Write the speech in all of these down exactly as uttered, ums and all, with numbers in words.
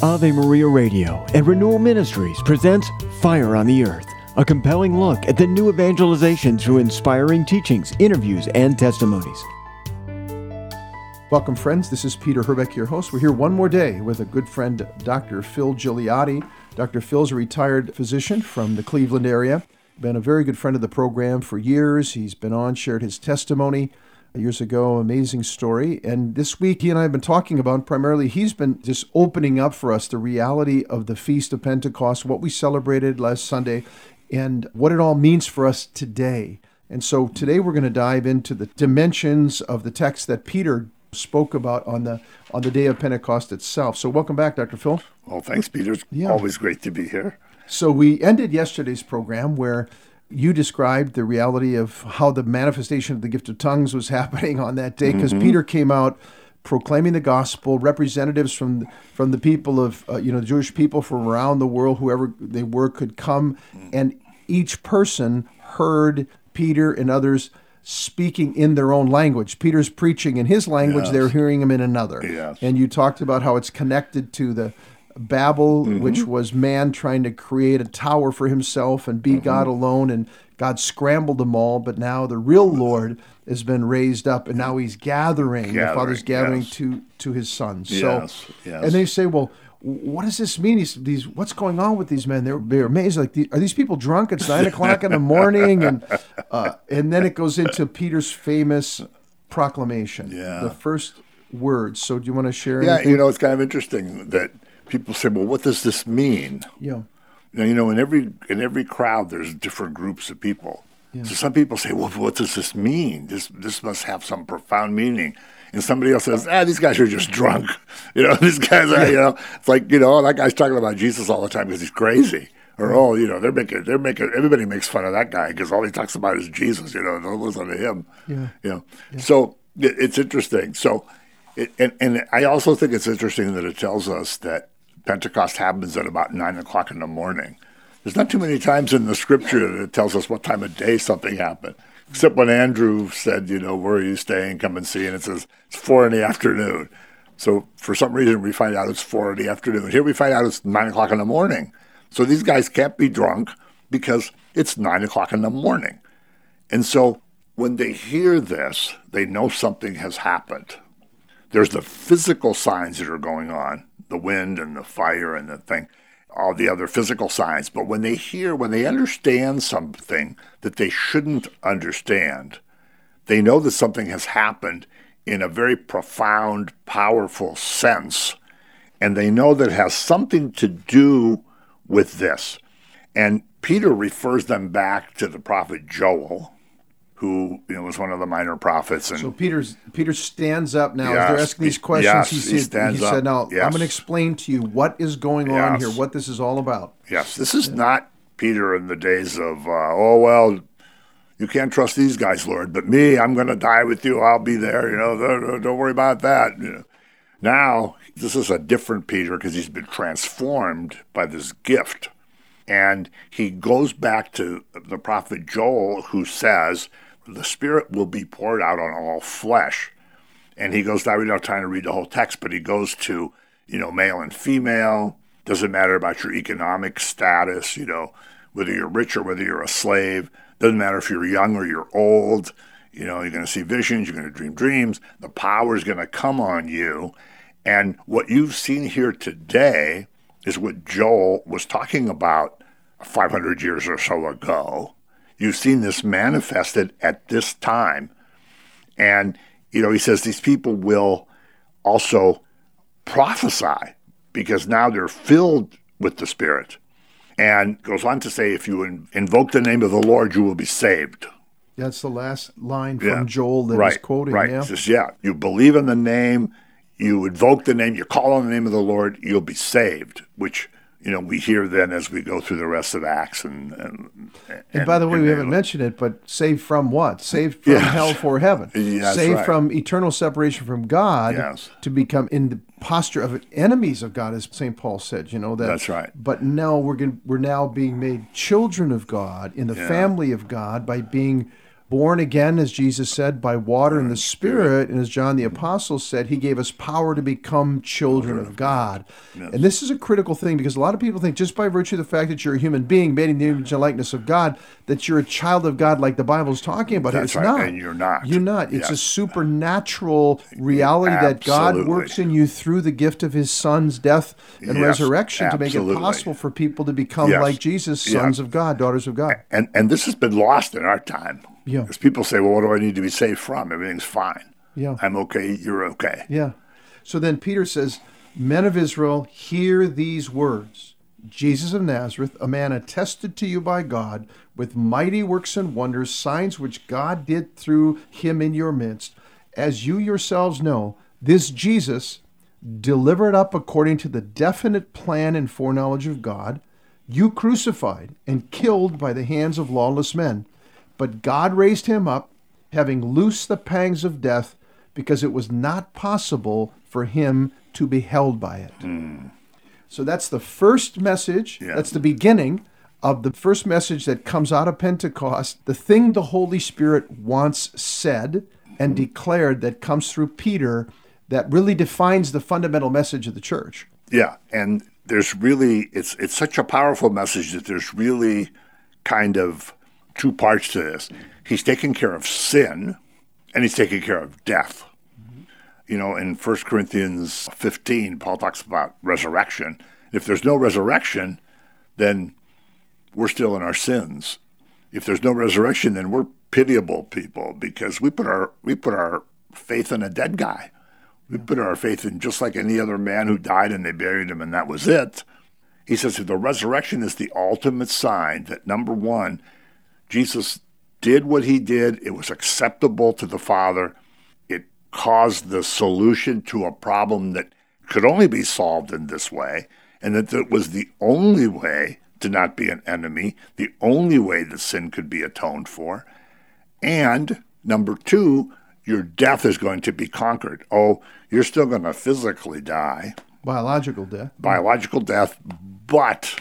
Ave Maria Radio and Renewal Ministries presents Fire on the Earth, a compelling look at the new evangelization through inspiring teachings, interviews, and testimonies. Welcome, friends. This is Peter Herbeck, your host. We're here one more day with a good friend, Doctor Phil Gigliotti. Doctor Phil's a retired physician from the Cleveland area. Been a very good friend of the program for years. He's been on, shared his testimony years ago, amazing story. And this week, he and I have been talking about, primarily, he's been just opening up for us the reality of the Feast of Pentecost, what we celebrated last Sunday, and what it all means for us today. And so today we're going to dive into the dimensions of the text that Peter spoke about on the on the day of Pentecost itself. So welcome back, Doctor Phil. Well, thanks, Peter. It's Yeah. always great to be here. So we ended yesterday's program where you described the reality of how the manifestation of the gift of tongues was happening on that day, because Mm-hmm. Peter came out proclaiming the gospel. Representatives from from the people of uh, you know the Jewish people from around the world, whoever they were, could come, and each person heard Peter and others speaking in their own language. Peter's preaching in his language; Yes. they're hearing him in another. Yes. And you talked about how it's connected to the Babel, Mm-hmm. which was man trying to create a tower for himself and be Mm-hmm. God alone, and God scrambled them all, but now the real Lord has been raised up, and now he's gathering, the Gathering, Father's gathering yes. to, to his sons. Yes, so, yes. And they say, well, what does this mean? These, these, what's going on with these men? They're, they're amazed. Like, the, are these people drunk? It's nine o'clock in the morning, and uh, and then it goes into Peter's famous proclamation, Yeah. the first words. So, do you want to share? Yeah, anything? you know, it's kind of interesting that people say, well, what does this mean? yeah, Now, you know, in every in every crowd, there's different groups of people. So some people say, well, what does this mean? This this must have some profound meaning. And somebody else says, ah, these guys are just drunk. You know, these guys are, you know, it's like, you know, that guy's talking about Jesus all the time because he's crazy. Or, oh, you know, they're making, they're making, everybody makes fun of that guy because all he talks about is Jesus, you know, don't listen to him. Yeah. You know, so it, it's interesting. So, it, and, and I also think it's interesting that it tells us that Pentecost happens at about nine o'clock in the morning. There's not too many times in the scripture that it tells us what time of day something happened. Except when Andrew said, you know, where are you staying? Come and see. And it says it's four in the afternoon. So for some reason, we find out it's four in the afternoon. Here we find out it's nine o'clock in the morning. So these guys can't be drunk because it's nine o'clock in the morning. And so when they hear this, they know something has happened. There's the physical signs that are going on, the wind and the fire and the thing, all the other physical signs. But when they hear, when they understand something that they shouldn't understand, they know that something has happened in a very profound, powerful sense. And they know that it has something to do with this. And Peter refers them back to the prophet Joel, who, you know, was one of the minor prophets. And So Peter's, Peter stands up now. Yes, As they're asking these he- questions, yes, he, he said, stands he said, up. now, I'm Yes. going to explain to you what is going on Yes. here, what this is all about. Yes, this is not Peter in the days of, uh, oh, well, you can't trust these guys, Lord, but me, I'm going to die with you. I'll be there. You know, don't, don't worry about that. You know. Now, this is a different Peter because he's been transformed by this gift. And he goes back to the prophet Joel, who says, the Spirit will be poured out on all flesh. And he goes down, we don't have time to read the whole text, but he goes to, you know, male and female. Doesn't matter about your economic status, you know, whether you're rich or whether you're a slave. Doesn't matter if you're young or you're old. You know, you're going to see visions, you're going to dream dreams. The power is going to come on you. And what you've seen here today is what Joel was talking about five hundred years or so ago. You've seen this manifested at this time. And, you know, he says these people will also prophesy because now they're filled with the Spirit. And goes on to say, if you in- invoke the name of the Lord, you will be saved. That's the last line from Yeah. Joel that right, he's quoting. Right, Yeah? It says, yeah, you believe in the name, you invoke the name, you call on the name of the Lord, you'll be saved, which, you know, we hear then as we go through the rest of Acts. And and, and, And by the way, and we they- haven't mentioned it, but saved from what? Saved from Yes. hell for heaven. Yeah, that's saved right. from eternal separation from God Yes. to become in the posture of enemies of God, as Saint Paul said. You know that. That's right. But now we're going we're now being made children of God in the Yeah. family of God by being born again, as Jesus said, by water and the Spirit. And as John the Apostle said, he gave us power to become children of God. Yes. And this is a critical thing because a lot of people think just by virtue of the fact that you're a human being made in the image and likeness of God, that you're a child of God like the Bible's talking about. That's it's right. not. And you're not. You're not. It's yes. a supernatural reality Absolutely. that God works in you through the gift of his Son's death and yes. resurrection Absolutely. to make it possible for people to become yes. like Jesus, sons yes. of God, daughters of God. And and this has been lost in our time. Yeah. Because people say, well, what do I need to be saved from? Everything's fine. Yeah. I'm okay. You're okay. Yeah. So then Peter says, men of Israel, hear these words. Jesus of Nazareth, a man attested to you by God with mighty works and wonders, signs which God did through him in your midst. As you yourselves know, this Jesus, delivered up according to the definite plan and foreknowledge of God, you crucified and killed by the hands of lawless men. But God raised him up, having loosed the pangs of death, because it was not possible for him to be held by it. Mm. So that's the first message. Yeah. That's the beginning of the first message that comes out of Pentecost. The thing the Holy Spirit once said and declared that comes through Peter that really defines the fundamental message of the church. Yeah, and there's really, it's it's such a powerful message that there's really kind of two parts to this. He's taking care of sin, and he's taking care of death. Mm-hmm. You know, in First Corinthians fifteen, Paul talks about resurrection. If there's no resurrection, then we're still in our sins. If there's no resurrection, then we're pitiable people because we put our we put our faith in a dead guy. We put our faith in just like any other man who died and they buried him and that was it. He says that the resurrection is the ultimate sign that, number one, Jesus did what he did. It was acceptable to the Father. It caused the solution to a problem that could only be solved in this way, and that it was the only way to not be an enemy, the only way that sin could be atoned for. And number two, your death is going to be conquered. Oh, you're still going to physically die. Biological death. Biological death, but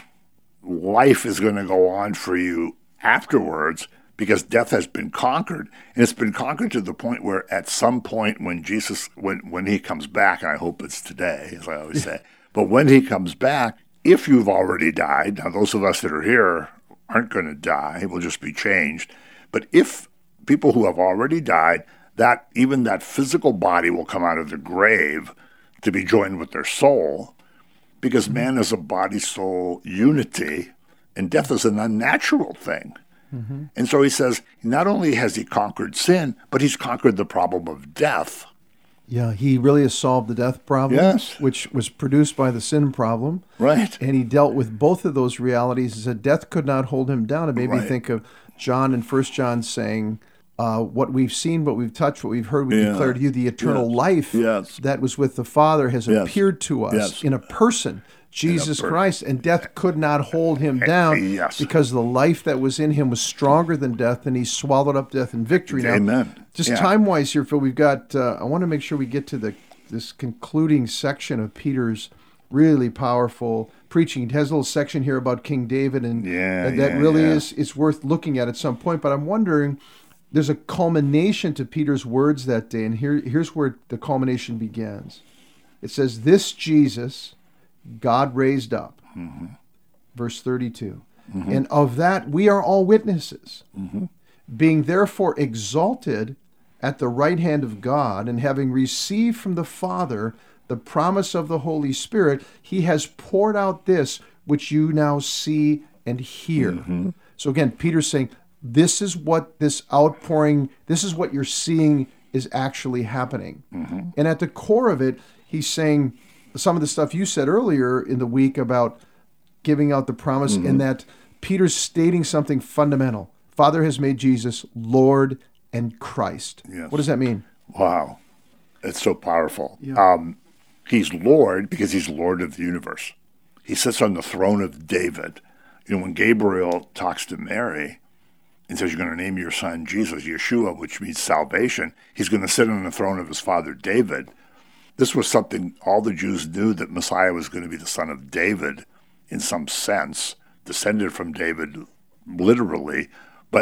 life is going to go on for you afterwards because death has been conquered. And it's been conquered to the point where at some point when Jesus, when, when he comes back, and I hope it's today, as I always say, but when he comes back, if you've already died, now those of us that are here aren't going to die, we'll just be changed. But if people who have already died, that even that physical body will come out of the grave to be joined with their soul, because man is a body-soul unity, and death is an unnatural thing. Mm-hmm. And so he says, not only has he conquered sin, but he's conquered the problem of death. Yeah, he really has solved the death problem, yes. which was produced by the sin problem. Right. And he dealt with both of those realities. He said death could not hold him down. It made right. me think of John in First John saying, Uh, what we've seen, what we've touched, what we've heard, we yeah. declare to you the eternal yes. life yes. that was with the Father has yes. appeared to us yes. in a person, Jesus per- Christ, and death could not hold him down yes. because the life that was in him was stronger than death, and he swallowed up death in victory. Now, Amen. Just yeah. time-wise here, Phil, we've got, uh, I want to make sure we get to the this concluding section of Peter's really powerful preaching. It has a little section here about King David, and yeah, that yeah, really yeah. is it's worth looking at at some point, but I'm wondering, there's a culmination to Peter's words that day, and here, here's where the culmination begins. It says, this Jesus God raised up, mm-hmm. verse thirty-two, mm-hmm. and of that we are all witnesses, mm-hmm. being therefore exalted at the right hand of God, and having received from the Father the promise of the Holy Spirit, he has poured out this which you now see and hear. Mm-hmm. So again, Peter's saying, this is what this outpouring, this is what you're seeing is actually happening. Mm-hmm. And at the core of it, he's saying some of the stuff you said earlier in the week about giving out the promise, mm-hmm. and that Peter's stating something fundamental. Father has made Jesus Lord and Christ. Yes. What does that mean? Wow. It's so powerful. Yeah. Um, he's Lord because he's Lord of the universe. He sits on the throne of David. You know, when Gabriel talks to Mary and says, you're going to name your son Jesus, Yeshua, which means salvation, he's going to sit on the throne of his father David. This was something all the Jews knew, that Messiah was going to be the son of David in some sense, descended from David literally. But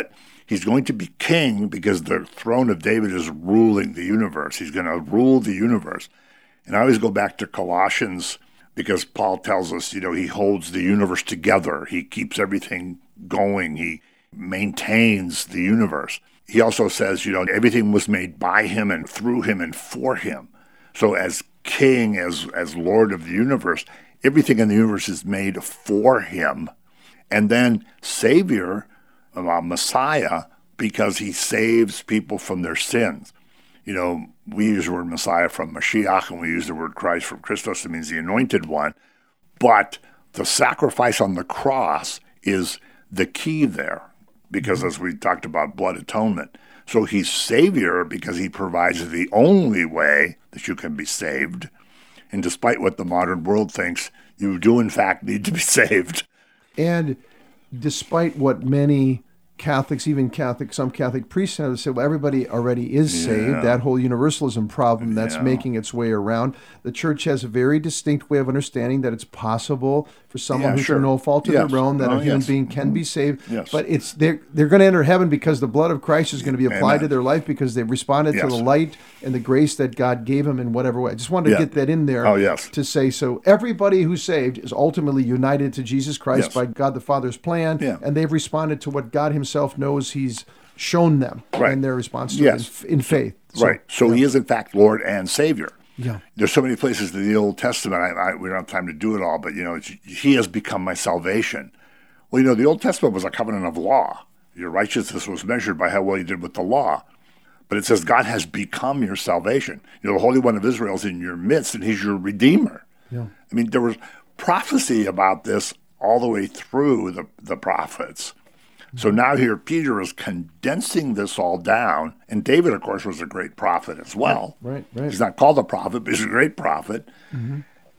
He's going to be king because the throne of David is ruling the universe. He's going to rule the universe. And I always go back to Colossians because Paul tells us, you know, he holds the universe together. He keeps everything going. He maintains the universe. He also says, you know, everything was made by him and through him and for him. So as king, as, as Lord of the universe, everything in the universe is made for him. And then Savior, uh, Messiah, because he saves people from their sins. You know, we use the word Messiah from Mashiach, and we use the word Christ from Christos. It means the anointed one. But the sacrifice on the cross is the key there, because as we talked about blood atonement. So he's Savior because he provides the only way that you can be saved. And despite what the modern world thinks, you do in fact need to be saved. And despite what many Catholics, even Catholic, some Catholic priests have said, well, everybody already is Yeah. saved. That whole universalism problem that's Yeah. making its way around. The church has a very distinct way of understanding that it's possible for someone Yeah, who's sure. through no fault of Yes. their own that Oh, a human yes. being can be saved. Yes. But it's they're they're going to enter heaven because the blood of Christ is going to be applied Amen. to their life because they've responded to Yes. the light and the grace that God gave them in whatever way. I just wanted to Yeah. get that in there. Oh, yes. To say so everybody who's saved is ultimately united to Jesus Christ Yes. by God the Father's plan, Yeah. and they've responded to what God himself knows he's shown them Right. and their response to Yes. it in, in faith. So, Right. So yeah. he is, in fact, Lord and Savior. Yeah. There's so many places in the Old Testament. I, I, we don't have time to do it all, but, you know, it's, he has become my salvation. Well, you know, the Old Testament was a covenant of law. Your righteousness was measured by how well you did with the law. But it says God has become your salvation. You know, the Holy One of Israel is in your midst, and he's your Redeemer. Yeah. I mean, there was prophecy about this all the way through the, the prophets. So now here Peter is condensing this all down, and David, of course, was a great prophet as well. Right, right. He's not called a prophet, but he's a great prophet. Mm-hmm.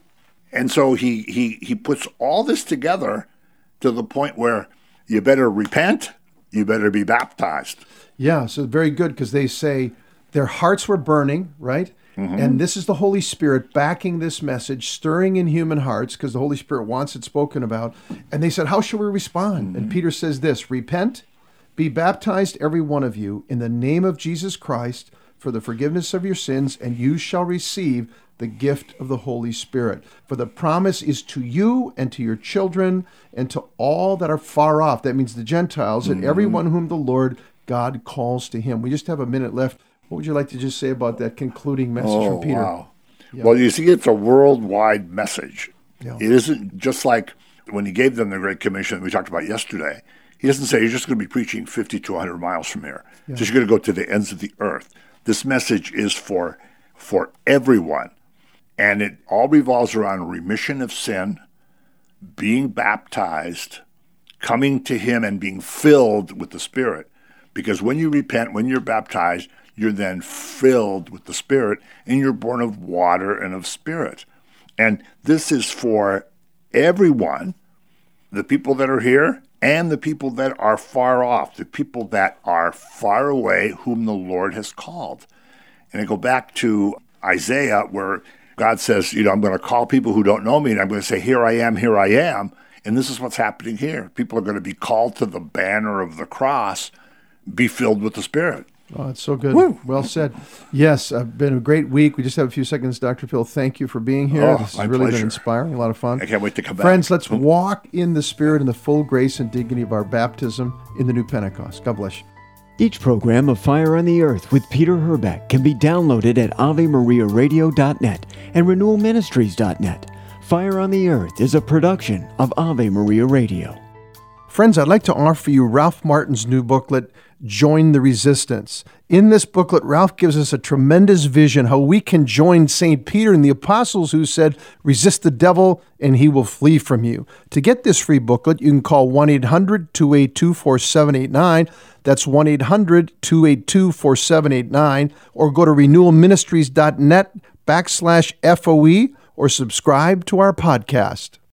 And so he, he, he puts all this together to the point where you better repent, you better be baptized. Yeah, so very good because they say their hearts were burning, right? Mm-hmm. And this is the Holy Spirit backing this message, stirring in human hearts because the Holy Spirit wants it spoken about. And they said, how shall we respond? Mm-hmm. And Peter says this, repent, be baptized, every one of you, in the name of Jesus Christ for the forgiveness of your sins, and you shall receive the gift of the Holy Spirit. For the promise is to you and to your children and to all that are far off. That means the Gentiles mm-hmm. and everyone whom the Lord God calls to him. We just have a minute left. What would you like to just say about that concluding message oh, from Peter? Wow. Yeah. Well, you see, it's a worldwide message. Yeah. It isn't just like when he gave them the Great Commission that we talked about yesterday. He doesn't say you're just going to be preaching fifty to one hundred miles from here. Yeah. So you're going to go to the ends of the earth. This message is for for everyone. And it all revolves around remission of sin, being baptized, coming to him and being filled with the Spirit. Because when you repent, when you're baptized, you're then filled with the Spirit, and you're born of water and of Spirit. And this is for everyone, the people that are here and the people that are far off, the people that are far away whom the Lord has called. And I go back to Isaiah where God says, you know, I'm going to call people who don't know me, and I'm going to say, here I am, here I am. And this is what's happening here. People are going to be called to the banner of the cross, be filled with the Spirit. Oh, it's so good. Woo. Well said. Yes, uh, been a great week. We just have a few seconds, Doctor Phil. Thank you for being here. Oh, this has my really pleasure. been inspiring, a lot of fun. I can't wait to come back. Friends, let's walk in the Spirit and the full grace and dignity of our baptism in the new Pentecost. God bless you. Each program of Fire on the Earth with Peter Herbeck can be downloaded at ave maria radio dot net and renewal ministries dot net. Fire on the Earth is a production of Ave Maria Radio. Friends, I'd like to offer you Ralph Martin's new booklet, Join the Resistance. In this booklet, Ralph gives us a tremendous vision how we can join Saint Peter and the apostles who said, resist the devil and he will flee from you. To get this free booklet, you can call one eight hundred two eight two four seven eight nine. That's one eight hundred two eight two four seven eight nine. Or go to renewal ministries dot net backslash F O E or subscribe to our podcast.